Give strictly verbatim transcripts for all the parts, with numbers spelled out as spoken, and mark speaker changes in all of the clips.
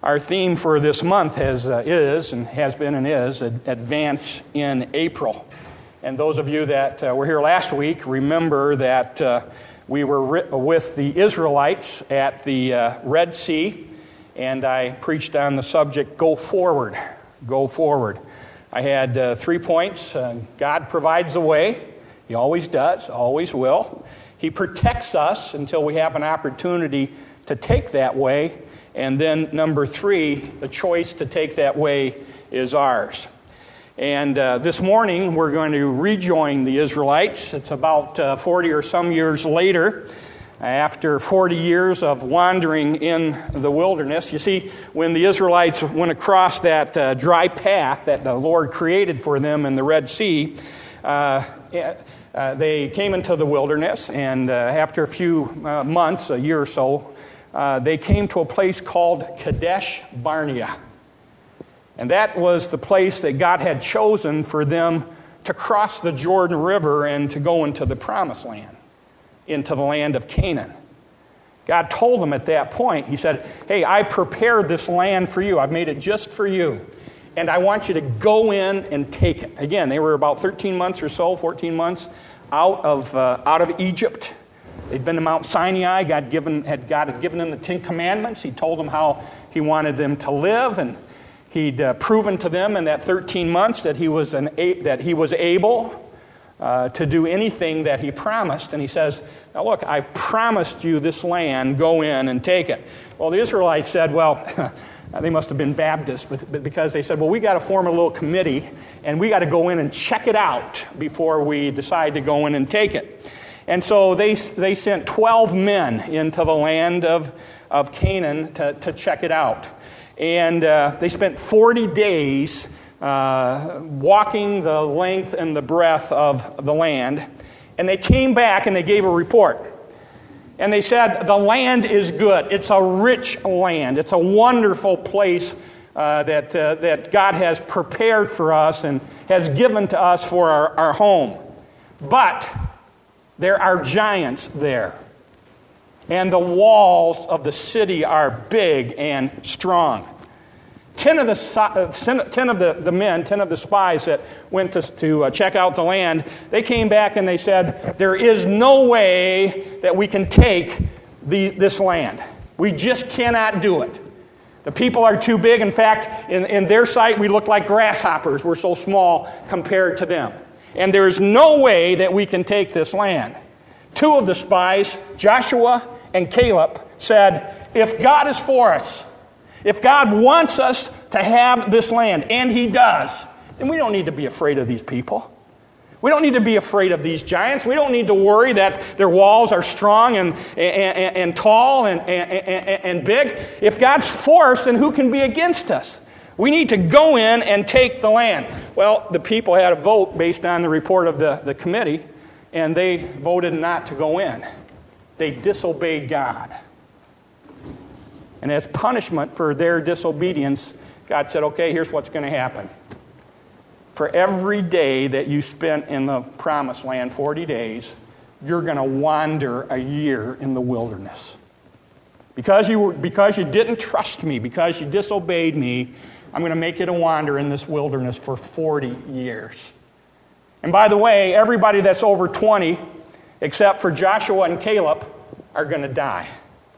Speaker 1: Our theme for this month has uh, is and has been and is Advance in April. And those of you that uh, were here last week remember that uh, we were ri- with the Israelites at the uh, Red Sea, and I preached on the subject, Go Forward, Go Forward. I had uh, three points. Uh, God provides a way. He always does, always will. He protects us until we have an opportunity to take that way. And then number three, the choice to take that way is ours. And uh, this morning, we're going to rejoin the Israelites. It's about uh, forty or some years later, after forty years of wandering in the wilderness. You see, when the Israelites went across that uh, dry path that the Lord created for them in the Red Sea, uh, uh, they came into the wilderness, and uh, after a few uh, months, a year or so, Uh, they came to a place called Kadesh Barnea. And that was the place that God had chosen for them to cross the Jordan River and to go into the Promised Land, into the land of Canaan. God told them at that point, He said, hey, I prepared this land for you. I've made it just for you. And I want you to go in and take it. Again, they were about thirteen months or so, fourteen months out of uh, out of Egypt. They'd been to Mount Sinai. God, given, had, God had given them the Ten Commandments. He told them how He wanted them to live, and He'd uh, proven to them in that thirteen months that He was an that He was able uh, to do anything that He promised. And He says, "Now look, I've promised you this land. Go in and take it." Well, the Israelites said, "Well." They must have been Baptists, but, but because they said, well, we got to form a little committee, and we got to go in and check it out before we decide to go in and take it. And so they they sent twelve men into the land of, of Canaan to, to check it out. And uh, they spent forty days uh, walking the length and the breadth of the land. And they came back and they gave a report. And they said, the land is good. It's a rich land. It's a wonderful place uh, that, uh, that God has prepared for us and has given to us for our, our home. But there are giants there. And the walls of the city are big and strong. Ten of the ten of the, the men, ten of the spies that went to, to uh, check out the land, they came back and they said, there is no way that we can take the, this land. We just cannot do it. The people are too big. In fact, in, in their sight, we look like grasshoppers. We're so small compared to them. And there is no way that we can take this land. Two of the spies, Joshua and Caleb, said, if God is for us, if God wants us to have this land, and He does, then we don't need to be afraid of these people. We don't need to be afraid of these giants. We don't need to worry that their walls are strong and, and, and, and tall and, and, and big. If God's for us, then who can be against us? We need to go in and take the land. Well, the people had a vote based on the report of the, the committee, and they voted not to go in. They disobeyed God. And as punishment for their disobedience, God said, okay, here's what's going to happen. For every day that you spent in the Promised Land, forty days, you're going to wander a year in the wilderness. Because you were, because you didn't trust me, because you disobeyed me, I'm going to make you to wander in this wilderness for forty years. And by the way, everybody that's over twenty, except for Joshua and Caleb, are going to die.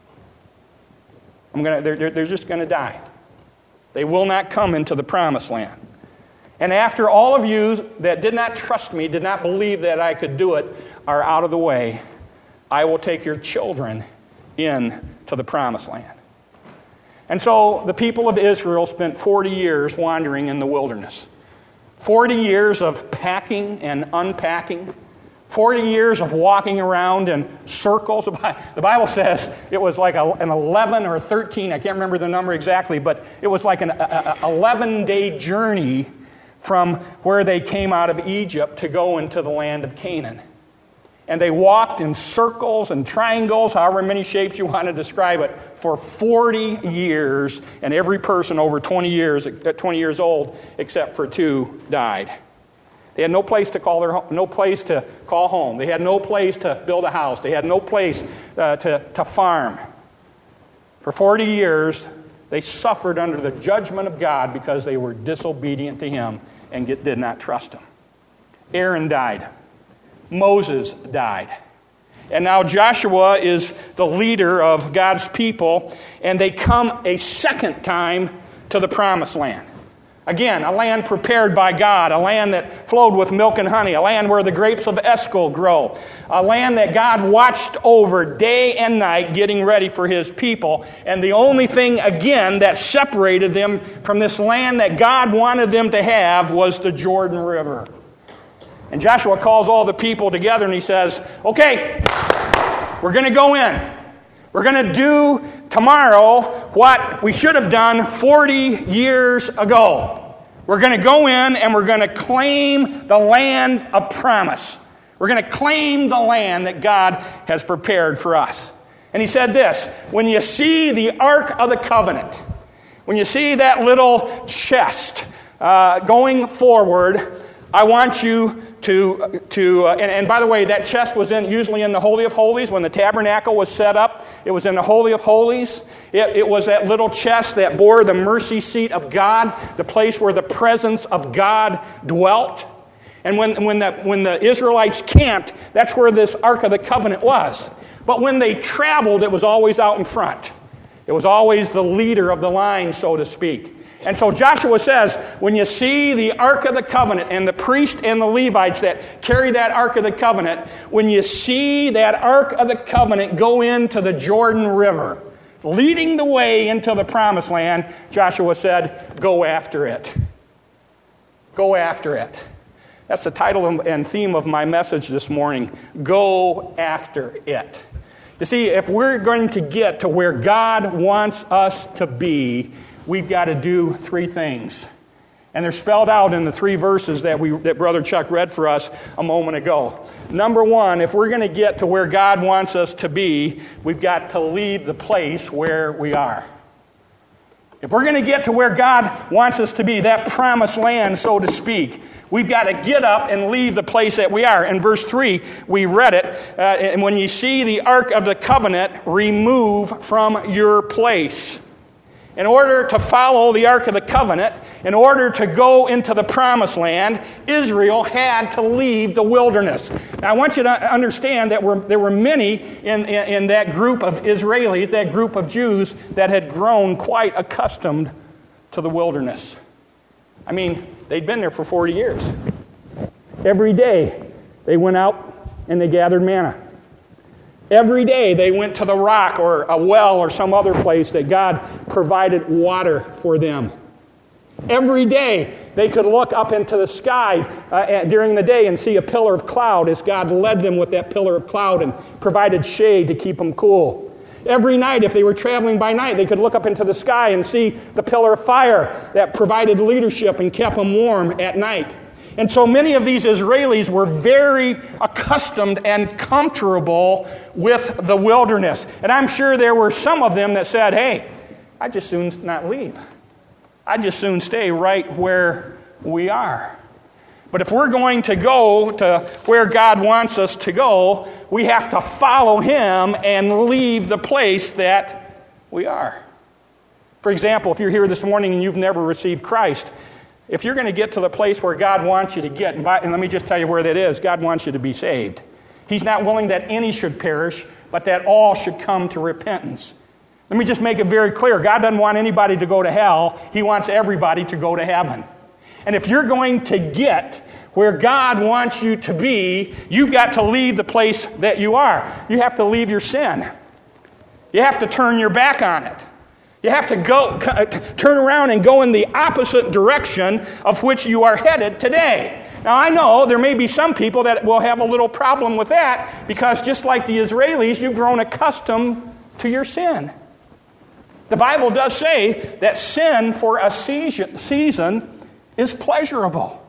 Speaker 1: I'm gonna, they're, they're just going to die. They will not come into the Promised Land. And after all of you that did not trust me, did not believe that I could do it, are out of the way, I will take your children in to the Promised Land. And so the people of Israel spent forty years wandering in the wilderness. forty years of packing and unpacking. forty years of walking around in circles. The Bible says it was like a, an eleven or thirteen, I can't remember the number exactly, but it was like an eleven-day journey from where they came out of Egypt to go into the land of Canaan. And they walked in circles and triangles, however many shapes you want to describe it, for forty years, and every person over twenty years, twenty years old, except for two, died. They had no place to call their no place to call home. They had no place to build a house. They had no place uh, to to farm. For forty years, They suffered under the judgment of God because they were disobedient to him and get, did not trust him. Aaron died. Moses died. And now Joshua is the leader of God's people, and they come a second time to the promised land. Again, a land prepared by God, a land that flowed with milk and honey, a land where the grapes of Eshcol grow, a land that God watched over day and night getting ready for his people. And the only thing, again, that separated them from this land that God wanted them to have was the Jordan River. And Joshua calls all the people together and he says, okay, we're going to go in. We're going to do tomorrow what we should have done forty years ago. We're going to go in and we're going to claim the land of promise. We're going to claim the land that God has prepared for us. And he said this, when you see the Ark of the Covenant, when you see that little chest uh, going forward, I want you to, to uh, and, and by the way, that chest was in usually in the Holy of Holies. When the tabernacle was set up, it was in the Holy of Holies. It, it was that little chest that bore the mercy seat of God, the place where the presence of God dwelt. And when, when, the, when the Israelites camped, that's where this Ark of the Covenant was. But when they traveled, it was always out in front. It was always the leader of the line, so to speak. And so Joshua says, when you see the Ark of the Covenant and the priest and the Levites that carry that Ark of the Covenant, when you see that Ark of the Covenant go into the Jordan River, leading the way into the Promised Land, Joshua said, go after it. Go after it. That's the title and theme of my message this morning. Go after it. You see, if we're going to get to where God wants us to be, we've got to do three things. And they're spelled out in the three verses that we that Brother Chuck read for us a moment ago. Number one, if we're going to get to where God wants us to be, we've got to leave the place where we are. If we're going to get to where God wants us to be, that promised land, so to speak, we've got to get up and leave the place that we are. In verse three, we read it, uh, and when you see the Ark of the Covenant, remove from your place. In order to follow the Ark of the Covenant, in order to go into the Promised Land, Israel had to leave the wilderness. Now, I want you to understand that we're, there were many in, in, in that group of Israelis, that group of Jews, that had grown quite accustomed to the wilderness. I mean, they'd been there for forty years. Every day, they went out and they gathered manna. Every day they went to the rock or a well or some other place that God provided water for them. Every day they could look up into the sky uh, during the day and see a pillar of cloud as God led them with that pillar of cloud and provided shade to keep them cool. Every night, if they were traveling by night, they could look up into the sky and see the pillar of fire that provided leadership and kept them warm at night. And so many of these Israelis were very accustomed and comfortable with the wilderness. And I'm sure there were some of them that said, hey, I'd just soon not leave. I'd just soon stay right where we are. But if we're going to go to where God wants us to go, we have to follow Him and leave the place that we are. For example, if you're here this morning and you've never received Christ, if you're going to get to the place where God wants you to get, and, by, and let me just tell you where that is, God wants you to be saved. He's not willing that any should perish, but that all should come to repentance. Let me just make it very clear. God doesn't want anybody to go to hell. He wants everybody to go to heaven. And if you're going to get where God wants you to be, you've got to leave the place that you are. You have to leave your sin. You have to turn your back on it. You have to go, turn around and go in the opposite direction of which you are headed today. Now, I know there may be some people that will have a little problem with that because just like the Israelis, you've grown accustomed to your sin. The Bible does say that sin for a season is pleasurable.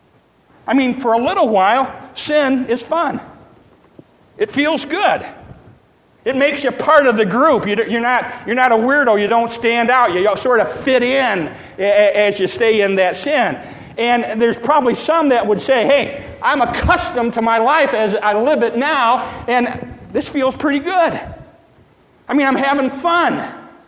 Speaker 1: I mean, for a little while, sin is fun. It feels good. It makes you part of the group. You're not, you're not a weirdo. You don't stand out. You sort of fit in as you stay in that sin. And there's probably some that would say, hey, I'm accustomed to my life as I live it now, and this feels pretty good. I mean, I'm having fun.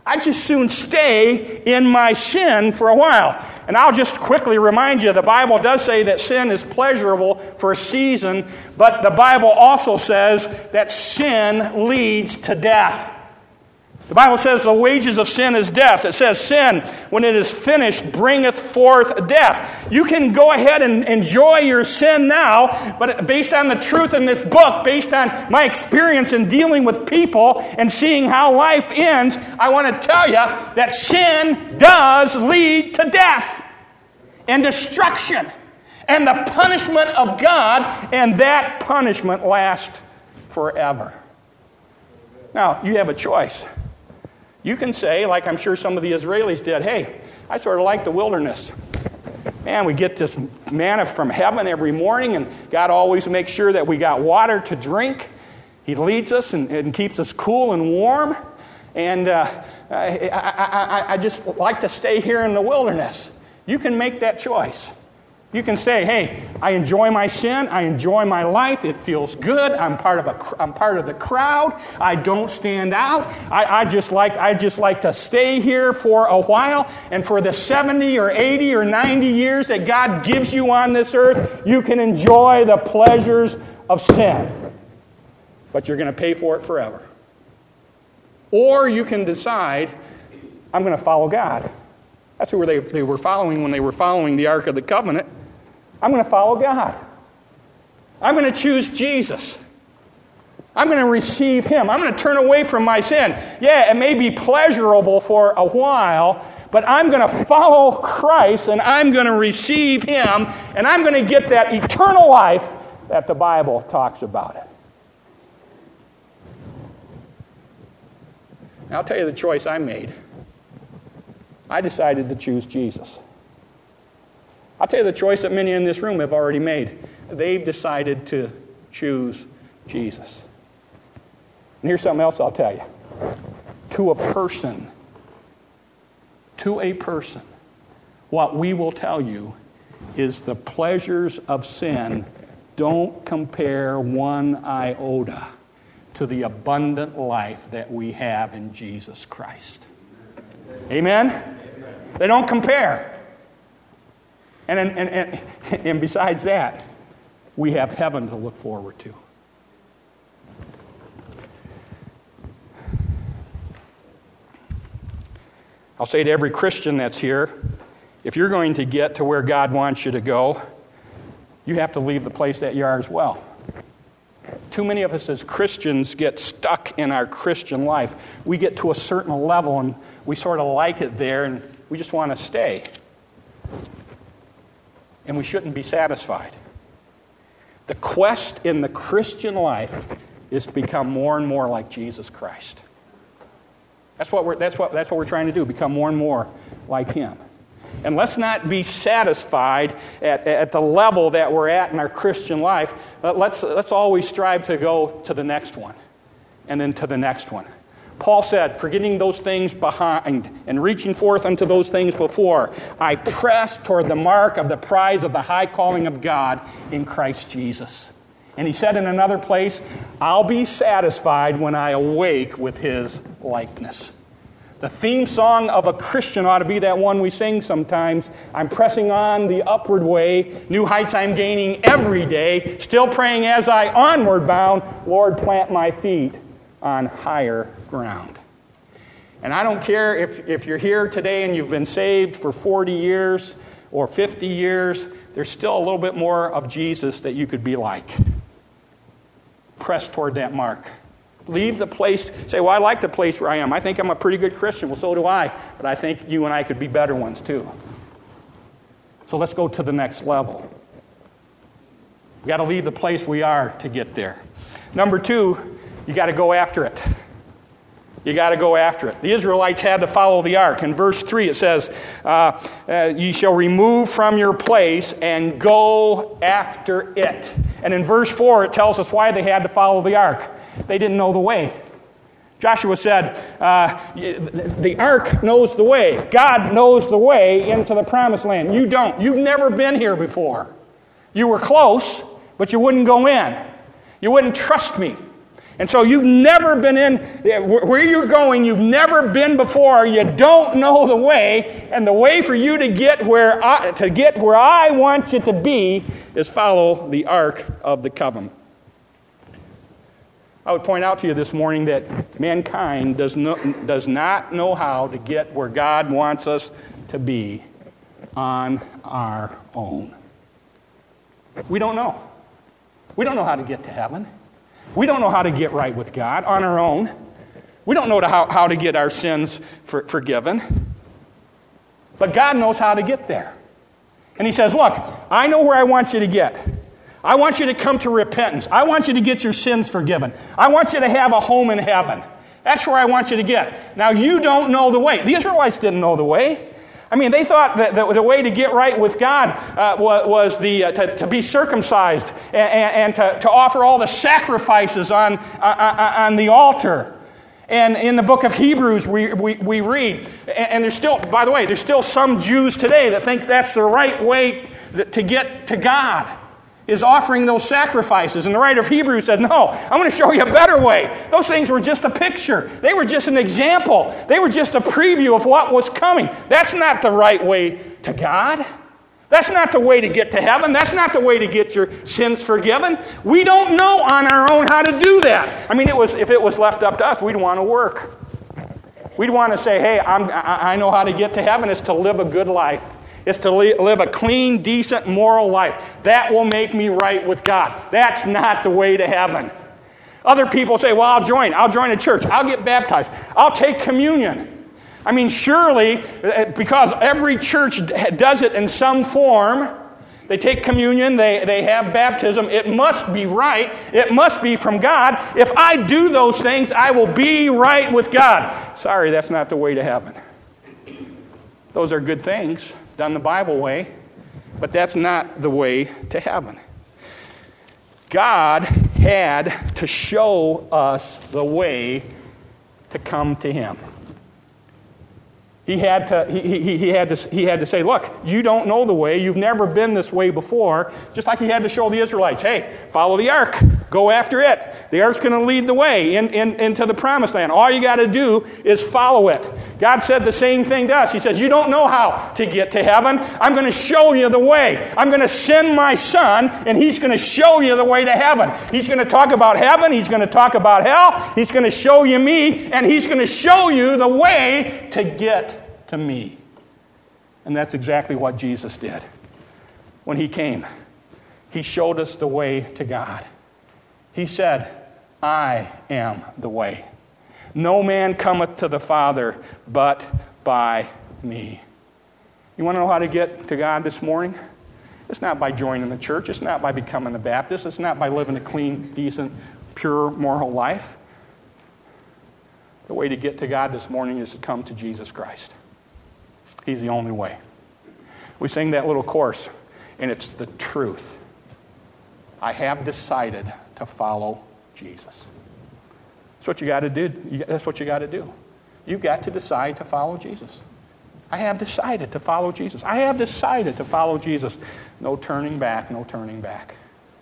Speaker 1: I'd just soon stay in my sin for a while. And I'll just quickly remind you, the Bible does say that sin is pleasurable for a season, but the Bible also says that sin leads to death. The Bible says the wages of sin is death. It says sin, when it is finished, bringeth forth death. You can go ahead and enjoy your sin now, but based on the truth in this book, based on my experience in dealing with people and seeing how life ends, I want to tell you that sin does lead to death and destruction and the punishment of God, and that punishment lasts forever. Now, you have a choice. You can say, like I'm sure some of the Israelis did, hey, I sort of like the wilderness. Man, we get this manna from heaven every morning, and God always makes sure that we got water to drink. He leads us and, and keeps us cool and warm. And uh, I, I, I, I just like to stay here in the wilderness. You can make that choice. You can say, hey, I enjoy my sin. I enjoy my life. It feels good. I'm part of a, I'm part of the crowd. I don't stand out. I, I just like, I just like to stay here for a while. And for the seventy or eighty or ninety years that God gives you on this earth, you can enjoy the pleasures of sin. But you're going to pay for it forever. Or you can decide, I'm going to follow God. That's who they, they were following when they were following the Ark of the Covenant. I'm going to follow God. I'm going to choose Jesus. I'm going to receive Him. I'm going to turn away from my sin. Yeah, it may be pleasurable for a while, but I'm going to follow Christ, and I'm going to receive Him, and I'm going to get that eternal life that the Bible talks about it. Now, I'll tell you the choice I made. I decided to choose Jesus. I'll tell you the choice that many in this room have already made. They've decided to choose Jesus. And here's something else I'll tell you. To a person, to a person, what we will tell you is the pleasures of sin don't compare one iota to the abundant life that we have in Jesus Christ. Amen? They don't compare. And, and, and, and besides that, we have heaven to look forward to. I'll say to every Christian that's here, if you're going to get to where God wants you to go, you have to leave the place that you are as well. Too many of us as Christians get stuck in our Christian life. We get to a certain level and we sort of like it there and we just want to stay. And we shouldn't be satisfied. The quest in the Christian life is to become more and more like Jesus Christ. That's what we're, that's what, that's what we're trying to do, become more and more like Him. And let's not be satisfied at, at the level that we're at in our Christian life. Let's, let's always strive to go to the next one and then to the next one. Paul said, forgetting those things behind and reaching forth unto those things before, I press toward the mark of the prize of the high calling of God in Christ Jesus. And he said in another place, I'll be satisfied when I awake with His likeness. The theme song of a Christian ought to be that one we sing sometimes. I'm pressing on the upward way. New heights I'm gaining every day. Still praying as I onward bound. Lord, plant my feet on higher ground. And I don't care if, if you're here today and you've been saved for forty years or fifty years, there's still a little bit more of Jesus that you could be like. Press toward that mark. Leave the place, say, well, I like the place where I am. I think I'm a pretty good Christian. Well, so do I. But I think you and I could be better ones too. So let's go to the next level. We've got to leave the place we are to get there. Number two, you got to go after it. You got to go after it. The Israelites had to follow the ark. In verse three it says, uh, uh, you shall remove from your place and go after it. And in verse four it tells us why they had to follow the ark. They didn't know the way. Joshua said, uh, the ark knows the way. God knows the way into the promised land. You don't. You've never been here before. You were close, but you wouldn't go in. You wouldn't trust me. And so you've never been in, where you're going, you've never been before, you don't know the way, and the way for you to get where I, to get where I want you to be is follow the Ark of the Covenant. I would point out to you this morning that mankind does not, does not know how to get where God wants us to be on our own. We don't know. We don't know how to get to heaven. We don't know how to get right with God on our own. We don't know how, how to get our sins for, forgiven. But God knows how to get there. And he says, look, I know where I want you to get. I want you to come to repentance. I want you to get your sins forgiven. I want you to have a home in heaven. That's where I want you to get. Now, you don't know the way. The Israelites didn't know the way. I mean, they thought that the, the way to get right with God uh, was, was the uh, to, to be circumcised and, and, and to, to offer all the sacrifices on, uh, on the altar. And in the book of Hebrews, we, we, we read, and, and there's still, by the way, there's still some Jews today that think that's the right way to get to God, is offering those sacrifices. And the writer of Hebrews said, no, I'm going to show you a better way. Those things were just a picture. They were just an example. They were just a preview of what was coming. That's not the right way to God. That's not the way to get to heaven. That's not the way to get your sins forgiven. We don't know on our own how to do that. I mean, it was if it was left up to us, we'd want to work. We'd want to say, hey, I'm, I know how to get to heaven. It's to live a good life. It's to live a clean, decent, moral life. That will make me right with God. That's not the way to heaven. Other people say, well, I'll join. I'll join a church. I'll get baptized. I'll take communion. I mean, surely, because every church does it in some form, they take communion, they, they have baptism, it must be right. It must be from God. If I do those things, I will be right with God. Sorry, that's not the way to heaven. Those are good things, done the Bible way, but that's not the way to heaven. God had to show us the way to come to Him. He had to, he, he, he, had to, he had to say, look, you don't know the way. You've never been this way before. Just like he had to show the Israelites, hey, follow the ark. Go after it. The ark's going to lead the way in, in, into the promised land. All you got to do is follow it. God said the same thing to us. He says, you don't know how to get to heaven. I'm going to show you the way. I'm going to send my son, and he's going to show you the way to heaven. He's going to talk about heaven. He's going to talk about hell. He's going to show you me, and he's going to show you the way to get to me. And that's exactly what Jesus did. When he came, he showed us the way to God. He said, I am the way. No man cometh to the Father but by me. You want to know how to get to God this morning? It's not by joining the church. It's not by becoming a Baptist. It's not by living a clean, decent, pure, moral life. The way to get to God this morning is to come to Jesus Christ. He's the only way. We sing that little chorus, and it's the truth. I have decided to follow Jesus. That's what you got to do. That's what you got to do. You've got to decide to follow Jesus. I have decided to follow Jesus. I have decided to follow Jesus. No turning back, no turning back.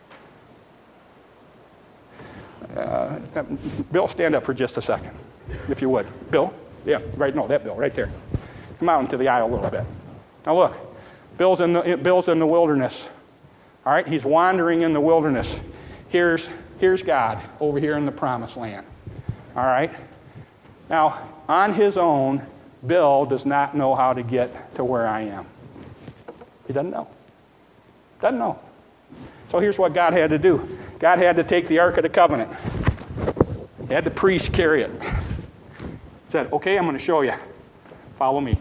Speaker 1: Uh, Bill, stand up for just a second, if you would. Bill? Yeah, right, no, that Bill, right there. Come out into the aisle a little bit. Now look, Bill's in the, Bill's in the wilderness. All right, he's wandering in the wilderness. Here's, here's God over here in the promised land. All right? Now, on his own, Bill does not know how to get to where I am. He doesn't know. Doesn't know. So here's what God had to do. God had to take the Ark of the Covenant. He had the priest carry it. He said, okay, I'm going to show you. Follow me.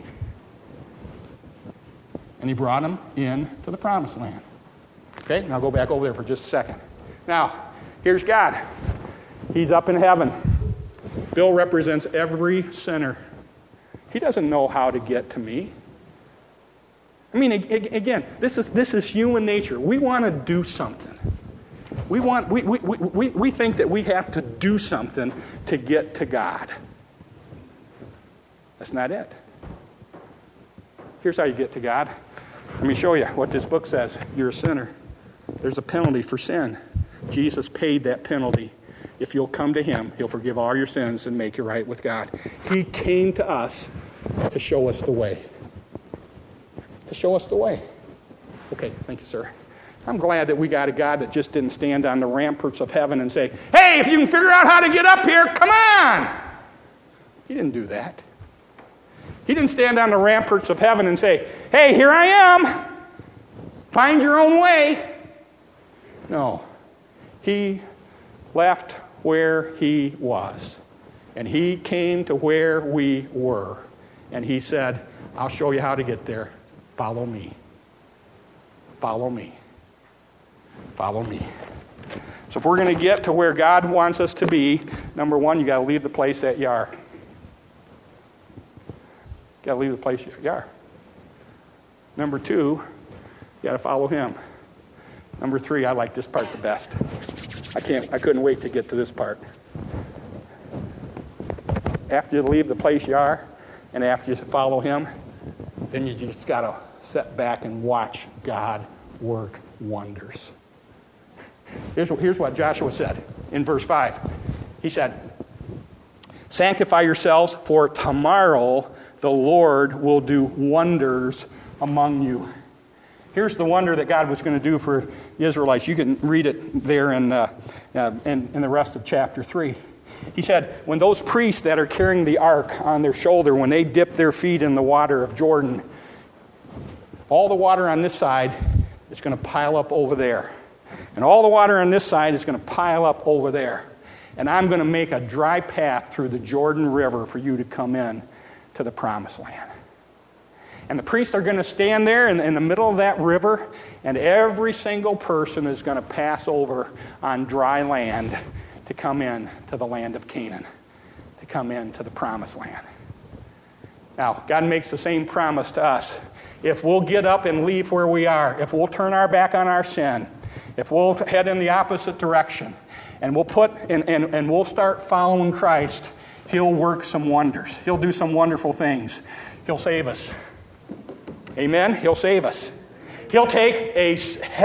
Speaker 1: And he brought him in to the promised land. Okay, now go back over there for just a second. Now, here's God. He's up in heaven. Bill represents every sinner. He doesn't know how to get to me. I mean, again, this is this is human nature. We want to do something. We want we we, we, we think that we have to do something to get to God. That's not it. Here's how you get to God. Let me show you what this book says. You're a sinner. There's a penalty for sin. Jesus paid that penalty. if you'll come to him, he'll forgive all your sins and make you right with God. He came to us to show us the way. To show us the way. Okay, thank you, sir. I'm glad that we got a God that just didn't stand on the ramparts of heaven and say, hey, if you can figure out how to get up here, come on. He didn't do that. He didn't stand on the ramparts of heaven and say, hey, here I am. Find your own way. No. He left where he was. And he came to where we were. And he said, I'll show you how to get there. Follow me. Follow me. Follow me. So if we're going to get to where God wants us to be, number one, you got to leave the place that you are. You got to leave the place you are. Number two, you got to follow him. Number three, I like this part the best. I can't. I couldn't wait to get to this part. After you leave the place you are, and after you follow him, then you just got to sit back and watch God work wonders. Here's, here's what Joshua said in verse five. He said, sanctify yourselves, for tomorrow the Lord will do wonders among you. Here's the wonder that God was going to do for the Israelites. You can read it there in, uh, uh, in, in the rest of chapter three. He said, when those priests that are carrying the ark on their shoulder, when they dip their feet in the water of Jordan, all the water on this side is going to pile up over there. And all the water on this side is going to pile up over there. And I'm going to make a dry path through the Jordan River for you to come in to the promised land. And the priests are going to stand there in, in the middle of that river, and every single person is going to pass over on dry land to come in to the land of Canaan, to come in to the promised land. Now, God makes the same promise to us. If we'll get up and leave where we are, if we'll turn our back on our sin, if we'll head in the opposite direction, and we'll put and, and, and we'll start following Christ, he'll work some wonders. He'll do some wonderful things. He'll save us. Amen? He'll save us. He'll take a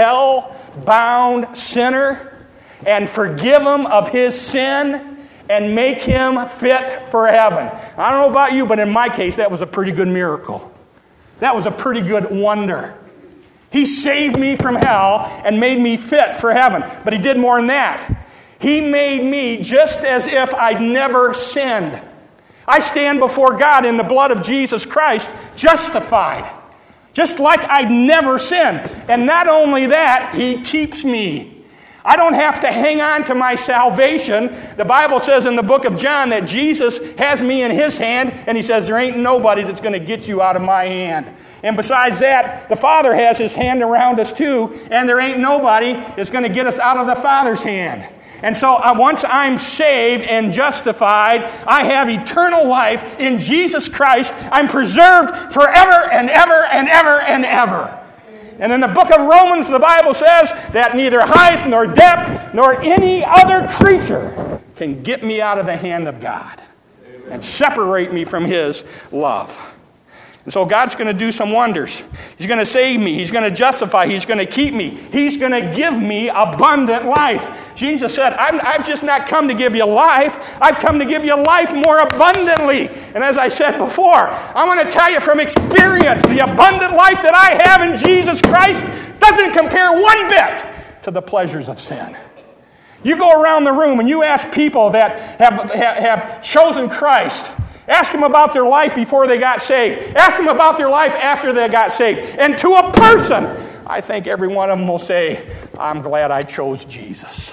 Speaker 1: hell-bound sinner and forgive him of his sin and make him fit for heaven. I don't know about you, but in my case, that was a pretty good miracle. That was a pretty good wonder. He saved me from hell and made me fit for heaven. But he did more than that. He made me just as if I'd never sinned. I stand before God in the blood of Jesus Christ, justified. Just like I'd never sinned. And not only that, he keeps me. I don't have to hang on to my salvation. The Bible says in the book of John that Jesus has me in his hand, and he says there ain't nobody that's going to get you out of my hand. And besides that, the Father has his hand around us too, and there ain't nobody that's going to get us out of the Father's hand. And so uh, once I'm saved and justified, I have eternal life in Jesus Christ. I'm preserved forever and ever and ever and ever. And in the book of Romans, the Bible says that neither height nor depth nor any other creature can get me out of the hand of God and separate me from his love. And so God's going to do some wonders. He's going to save me. He's going to justify. He's going to keep me. He's going to give me abundant life. Jesus said, I'm, I've just not come to give you life. I've come to give you life more abundantly. And as I said before, I want to tell you from experience, the abundant life that I have in Jesus Christ doesn't compare one bit to the pleasures of sin. You go around the room and you ask people that have, have, have chosen Christ. Ask them about their life before they got saved. Ask them about their life after they got saved. And to a person, I think every one of them will say, I'm glad I chose Jesus.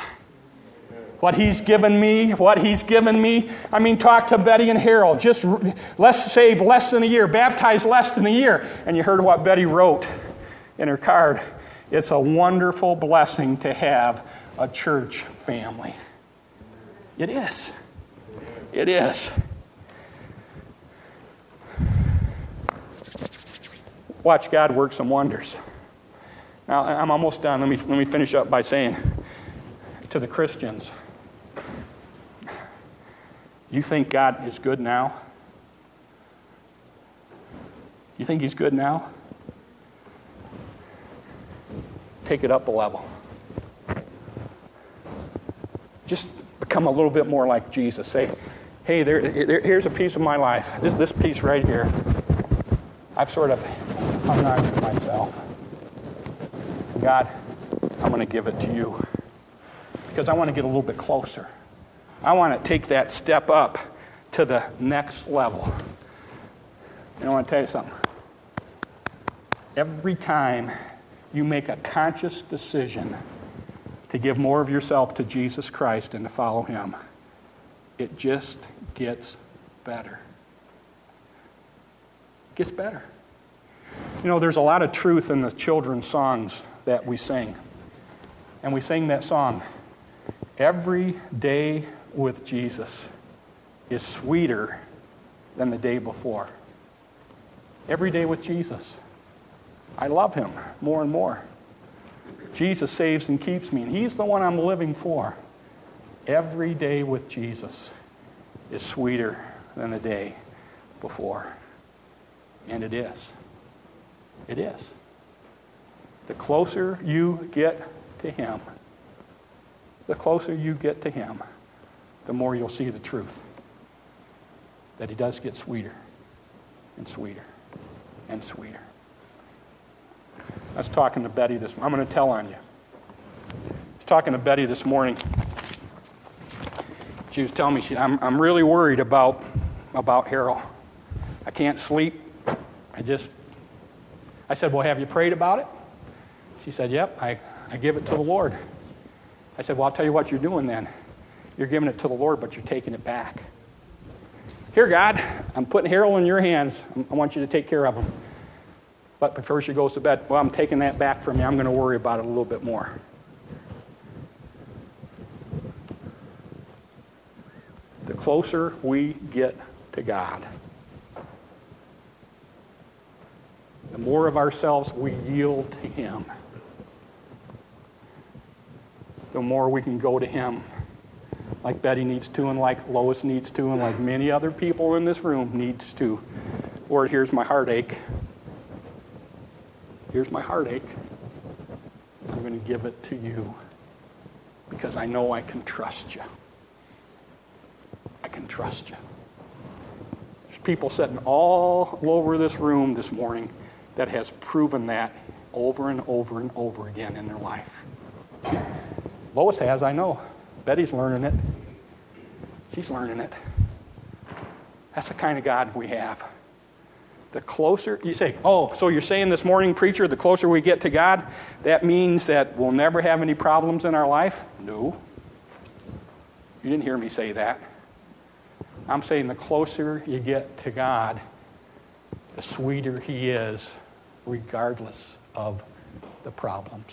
Speaker 1: What he's given me, what he's given me. I mean, talk to Betty and Harold. Just less saved less than a year, baptized less than a year. And you heard what Betty wrote in her card. It's a wonderful blessing to have a church family. It is. It is. Watch God work some wonders. Now, I'm almost done. Let me, let me finish up by saying to the Christians, you think God is good now? You think he's good now? Take it up a level. Just become a little bit more like Jesus. Say, hey, there, there, here's a piece of my life. This, this piece right here. I've sort of hung on to myself. God, I'm going to give it to you because I want to get a little bit closer. I want to take that step up to the next level. And I want to tell you something. Every time you make a conscious decision to give more of yourself to Jesus Christ and to follow him, it just gets better. It gets better. You know, there's a lot of truth in the children's songs that we sing. And we sing that song, every day with Jesus is sweeter than the day before. Every day with Jesus. I love him more and more. Jesus saves and keeps me, and he's the one I'm living for. Every day with Jesus is sweeter than the day before. And it is. It is. The closer you get to him, the closer you get to him, the more you'll see the truth. That he does get sweeter and sweeter and sweeter. I was talking to Betty this morning. I'm going to tell on you. I was talking to Betty this morning. She was telling me, she, I'm, I'm really worried about, about Harold. I can't sleep. I just, I said, well, have you prayed about it? She said, yep, I, I give it to the Lord. I said, well, I'll tell you what you're doing then. You're giving it to the Lord, but you're taking it back. Here, God, I'm putting Harold in your hands. I want you to take care of him. But before she goes to bed, well, I'm taking that back from you. I'm going to worry about it a little bit more. The closer we get to God, the more of ourselves we yield to him, the more we can go to him like Betty needs to, and like Lois needs to, and like many other people in this room needs to. Lord, here's my heartache. Here's my heartache. I'm going to give it to you because I know I can trust you. I can trust you. There's people sitting all over this room this morning that has proven that over and over and over again in their life. Lois has, I know. Betty's learning it. She's learning it. That's the kind of God we have. The closer, you say, oh, so you're saying this morning, preacher, the closer we get to God, that means that we'll never have any problems in our life? No. You didn't hear me say that. I'm saying the closer you get to God, the sweeter he is, regardless of the problems.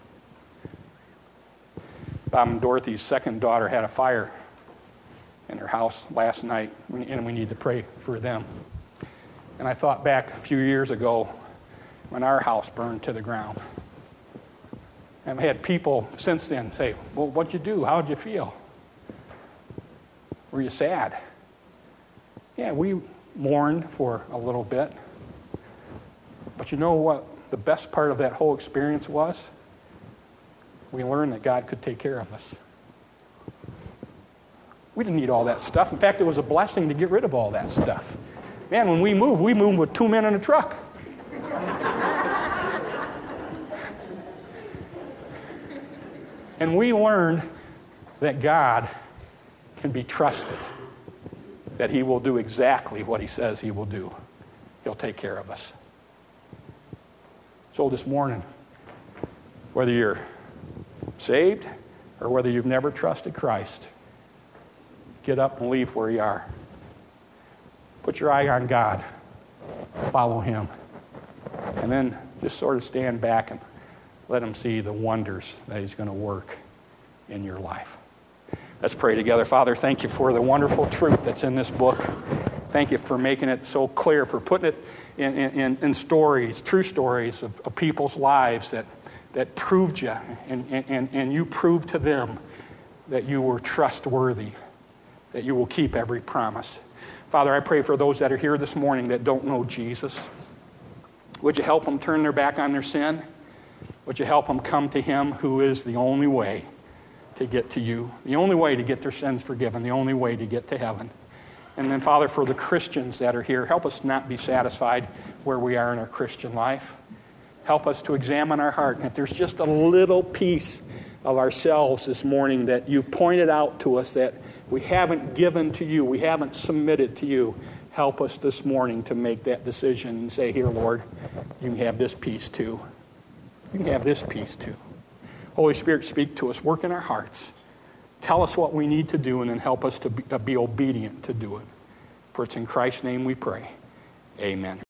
Speaker 1: Bob and Dorothy's second daughter had a fire in her house last night, and we need to pray for them. And I thought back a few years ago when our house burned to the ground. And I had people since then say, well, what'd you do? How'd you feel? Were you sad? Yeah, we mourned for a little bit. But you know what the best part of that whole experience was? We learned that God could take care of us. We didn't need all that stuff. In fact, it was a blessing to get rid of all that stuff. Man, when we moved, we moved with two men in a truck. And we learned that God can be trusted, that he will do exactly what he says he will do. He'll take care of us. So this morning, whether you're saved or whether you've never trusted Christ, get up and leave where you are. Put your eye on God. Follow him. And then just sort of stand back and let him see the wonders that he's going to work in your life. Let's pray together. Father, thank you for the wonderful truth that's in this book. Thank you for making it so clear, for putting it in, in, in stories, true stories of, of people's lives that, that proved you, and, and, and you proved to them that you were trustworthy, that you will keep every promise. Father, I pray for those that are here this morning that don't know Jesus. Would you help them turn their back on their sin? Would you help them come to him who is the only way to get to you, the only way to get their sins forgiven, the only way to get to heaven. And then, Father, for the Christians that are here, help us not be satisfied where we are in our Christian life. Help us to examine our heart. And if there's just a little piece of ourselves this morning that you've pointed out to us that we haven't given to you, we haven't submitted to you, help us this morning to make that decision and say, here, Lord, you can have this piece too. You can have this piece too. Holy Spirit, speak to us. Work in our hearts. Tell us what we need to do, and then help us to be, uh, be obedient to do it. For it's in Christ's name we pray. Amen.